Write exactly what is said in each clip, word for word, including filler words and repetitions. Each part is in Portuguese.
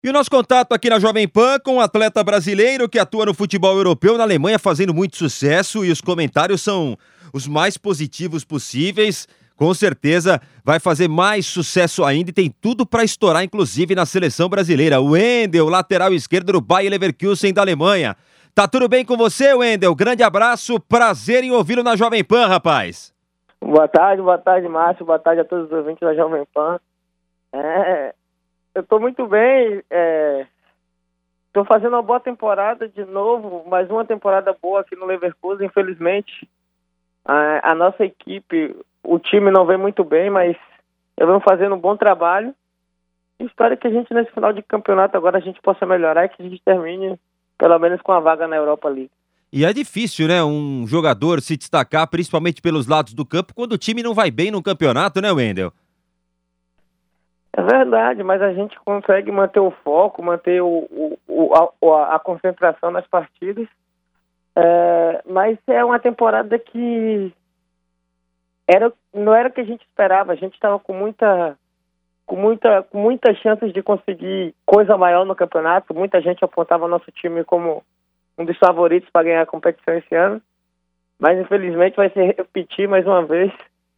E o nosso contato aqui na Jovem Pan com um atleta brasileiro que atua no futebol europeu na Alemanha, fazendo muito sucesso, e os comentários são os mais positivos possíveis. Com certeza vai fazer mais sucesso ainda e tem tudo para estourar, inclusive na seleção brasileira. O Wendel, lateral esquerdo do Bayer Leverkusen da Alemanha. Tá tudo bem com você, Wendel? Grande abraço, prazer em ouvi-lo na Jovem Pan, rapaz. Boa tarde, boa tarde, Márcio, boa tarde a todos os ouvintes da Jovem Pan. É, eu tô muito bem, é, tô fazendo uma boa temporada de novo, mais uma temporada boa aqui no Leverkusen. Infelizmente, a, a nossa equipe, o time não vem muito bem, mas eu venho fazendo um bom trabalho. E espero que a gente, nesse final de campeonato, agora a gente possa melhorar e que a gente termine, pelo menos, com a vaga na Europa League. E é difícil, né, um jogador se destacar, principalmente pelos lados do campo, quando o time não vai bem no campeonato, né, Wendel? É verdade, mas a gente consegue manter o foco, manter o, o, o, a, a concentração nas partidas. É, mas é uma temporada que era, não era o que a gente esperava. A gente estava com muita, com muita, com muitas chances de conseguir coisa maior no campeonato. Muita gente apontava nosso time como um dos favoritos para ganhar a competição esse ano. Mas infelizmente vai se repetir mais uma vez.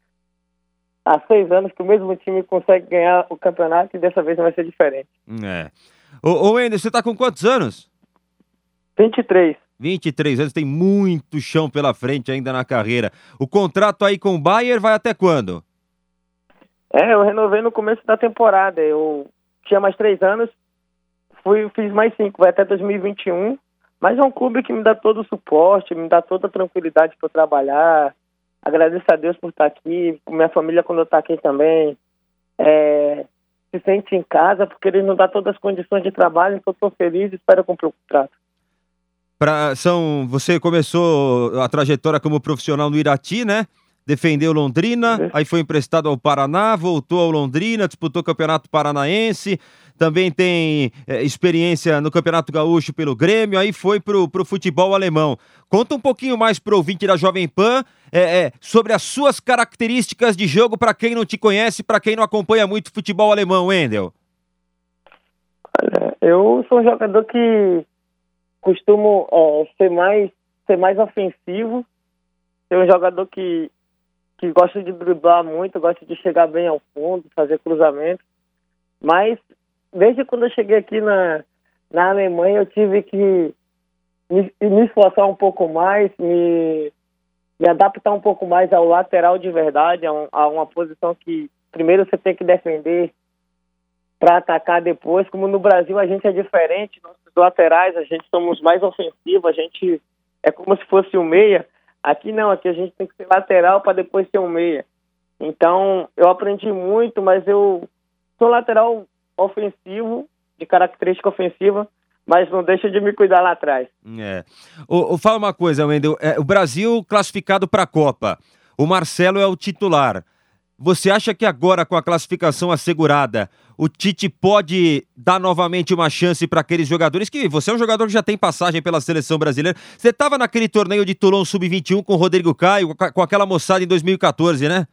Há seis anos que o mesmo time consegue ganhar o campeonato e dessa vez não vai ser diferente. É. Ô, ô Wendel, você tá com quantos anos? vinte e três. vinte e três anos, tem muito chão pela frente ainda na carreira. O contrato aí com o Bayer vai até quando? É, eu renovei no começo da temporada. Eu tinha mais três anos, fui, fiz mais cinco, vai até dois mil e vinte e um. Mas é um clube que me dá todo o suporte, me dá toda a tranquilidade para eu trabalhar. Agradeço a Deus por estar aqui, minha família quando eu estou aqui também. É, se sente em casa, porque eles nos dão todas as condições de trabalho, então estou feliz e espero cumprir o contrato. Pra, são, você começou a trajetória como profissional no Irati, né? Defendeu Londrina, uhum. Aí foi emprestado ao Paraná, voltou ao Londrina, disputou o Campeonato Paranaense, também tem é, experiência no Campeonato Gaúcho pelo Grêmio, aí foi pro, pro futebol alemão. Conta um pouquinho mais pro ouvinte da Jovem Pan é, é, sobre as suas características de jogo para quem não te conhece, para quem não acompanha muito futebol alemão, Wendel. Olha, eu sou um jogador que costumo é, ser, mais, ser mais ofensivo, ser um jogador que que gosta de driblar muito, gosta de chegar bem ao fundo, fazer cruzamento. Mas, desde quando eu cheguei aqui na, na Alemanha, eu tive que me, me esforçar um pouco mais, me, me adaptar um pouco mais ao lateral de verdade, a, um, a uma posição que primeiro você tem que defender para atacar depois. Como no Brasil a gente é diferente, nossos laterais, a gente somos mais ofensivos, a gente é como se fosse o meia. Aqui não, aqui a gente tem que ser lateral para depois ser um meia. Então, eu aprendi muito, mas eu sou lateral ofensivo, de característica ofensiva, mas não deixa de me cuidar lá atrás. É. O, o, fala uma coisa, Wendel, é, o Brasil classificado para a Copa, o Marcelo é o titular. Você acha que agora, com a classificação assegurada, o Tite pode dar novamente uma chance para aqueles jogadores que... Você é um jogador que já tem passagem pela seleção brasileira. Você estava naquele torneio de Toulon sub vinte e um com o Rodrigo Caio, com aquela moçada em dois mil e quatorze, né?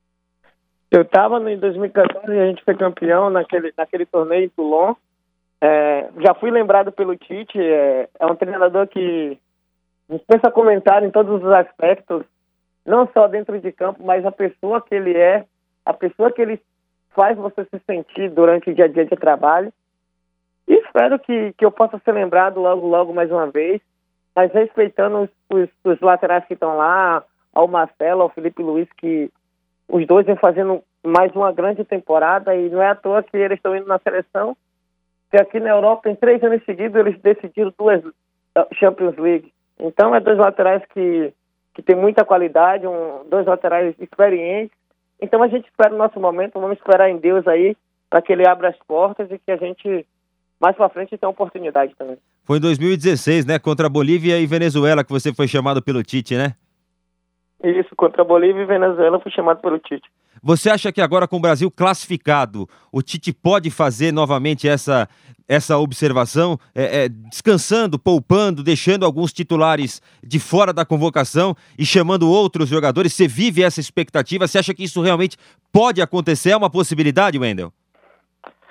Eu estava em dois mil e quatorze e a gente foi campeão naquele, naquele torneio em Toulon. É, já fui lembrado pelo Tite. É, é um treinador que dispensa comentário em todos os aspectos, não só dentro de campo, mas a pessoa que ele é, a pessoa que ele faz você se sentir durante o dia a dia de trabalho. E espero que, que eu possa ser lembrado logo, logo mais uma vez, mas respeitando os, os, os laterais que estão lá, ao Marcelo, ao Felipe Luiz, que os dois vêm fazendo mais uma grande temporada e não é à toa que eles estão indo na seleção, que aqui na Europa, em três anos seguidos, eles decidiram duas Champions League. Então, é dois laterais que que tem muita qualidade, um, dois laterais experientes. Então a gente espera o nosso momento, vamos esperar em Deus aí, para que ele abra as portas e que a gente, mais para frente, tenha oportunidade também. Foi em dois mil e dezesseis, né? Contra Bolívia e Venezuela que você foi chamado pelo Tite, né? Isso, contra Bolívia e Venezuela fui chamado pelo Tite. Você acha que agora com o Brasil classificado, o Tite pode fazer novamente essa, essa observação, é, é, descansando, poupando, deixando alguns titulares de fora da convocação e chamando outros jogadores? Você vive essa expectativa? Você acha que isso realmente pode acontecer? É uma possibilidade, Wendel?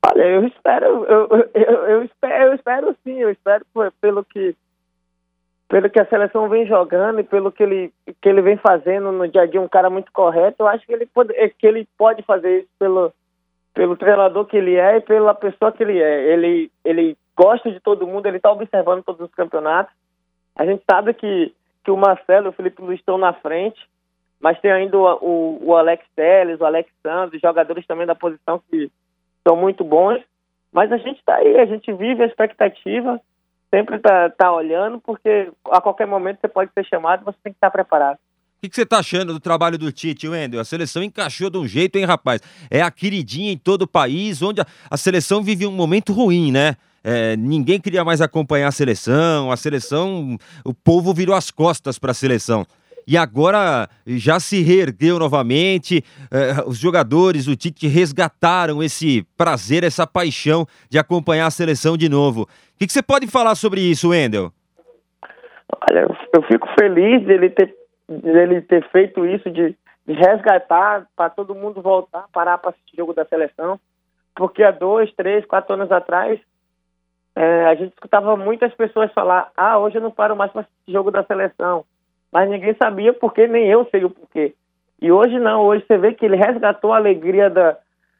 Olha, eu espero, eu, eu, eu espero, eu espero sim, eu espero pelo que, pelo que a seleção vem jogando e pelo que ele, que ele vem fazendo no dia a dia, um cara muito correto. Eu acho que ele pode, que ele pode fazer isso pelo, pelo treinador que ele é e pela pessoa que ele é. Ele, ele gosta de todo mundo, ele está observando todos os campeonatos. A gente sabe que, que o Marcelo e o Felipe Luiz estão na frente, mas tem ainda o, o, o Alex Telles, o Alex Santos, jogadores também da posição que são muito bons. Mas a gente está aí, a gente vive a expectativa, sempre tá, tá olhando, porque a qualquer momento você pode ser chamado e você tem que estar preparado. O que, que você tá achando do trabalho do Tite, Wendel? A seleção encaixou de um jeito, hein, rapaz? É a queridinha em todo o país, onde a, a seleção vive um momento ruim, né? É, ninguém queria mais acompanhar a seleção, a seleção, o povo virou as costas para a seleção. E agora já se reergueu novamente, é, os jogadores, o Tite resgataram esse prazer, essa paixão de acompanhar a seleção de novo. O que, que você pode falar sobre isso, Wendel? Olha, eu fico feliz dele ter, dele ter feito isso, de, de resgatar, para todo mundo voltar, parar para assistir o jogo da seleção, porque há dois, três, quatro anos atrás, É, a gente escutava muitas pessoas falar: ah, hoje eu não paro mais para assistir jogo da seleção. Mas ninguém sabia o porquê, nem eu sei o porquê. E hoje não, hoje você vê que ele resgatou a alegria da,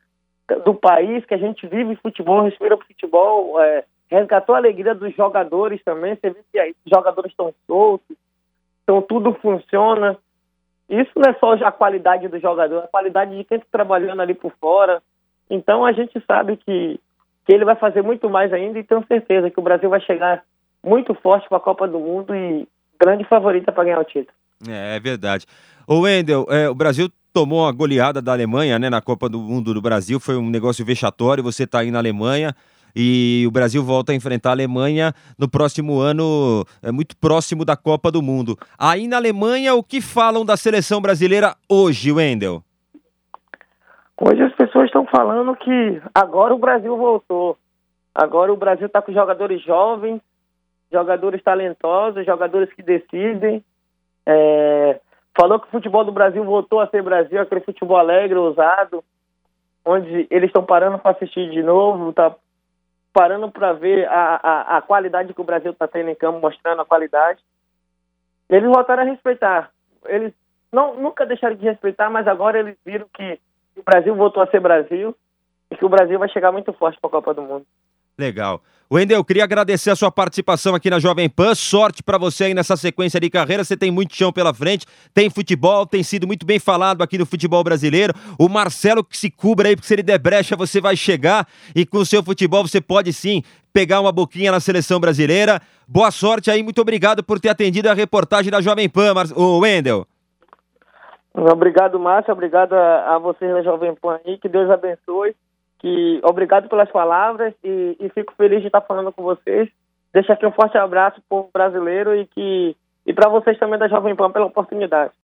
do país, que a gente vive futebol, respira futebol, é, resgatou a alegria dos jogadores também. Você vê que aí, os jogadores estão soltos, então tudo funciona. Isso não é só a qualidade do jogador, é a qualidade de quem está trabalhando ali por fora. Então a gente sabe que que ele vai fazer muito mais ainda, e tenho certeza que o Brasil vai chegar muito forte para a Copa do Mundo e grande favorita para ganhar o título. É, é verdade. Ô Wendel, é, o Brasil tomou uma goleada da Alemanha, né, na Copa do Mundo do Brasil, foi um negócio vexatório, você tá aí na Alemanha e o Brasil volta a enfrentar a Alemanha no próximo ano, é muito próximo da Copa do Mundo. Aí na Alemanha, o que falam da seleção brasileira hoje, Wendel? Hoje as pessoas estão falando que agora o Brasil voltou. Agora o Brasil está com jogadores jovens, jogadores talentosos, jogadores que decidem. É... Falou que o futebol do Brasil voltou a ser Brasil, aquele futebol alegre, ousado, onde eles estão parando para assistir de novo, tá parando para ver a, a, a qualidade que o Brasil está tendo em campo, mostrando a qualidade. Eles voltaram a respeitar. Eles não, nunca deixaram de respeitar, mas agora eles viram que o Brasil voltou a ser Brasil e que o Brasil vai chegar muito forte para a Copa do Mundo. Legal. Wendel, eu queria agradecer a sua participação aqui na Jovem Pan. Sorte para você aí nessa sequência de carreira. Você tem muito chão pela frente, tem futebol, tem sido muito bem falado aqui no futebol brasileiro. O Marcelo que se cubra aí, porque se ele der brecha você vai chegar e com o seu futebol você pode sim pegar uma boquinha na seleção brasileira. Boa sorte aí, muito obrigado por ter atendido a reportagem da Jovem Pan, Mar... o Wendel. Obrigado, Márcio, obrigado a, a vocês da Jovem Pan aí, que Deus abençoe. Que, obrigado pelas palavras e, e fico feliz de estar falando com vocês. Deixo aqui um forte abraço para o povo brasileiro e, que, e para vocês também da Jovem Pan pela oportunidade.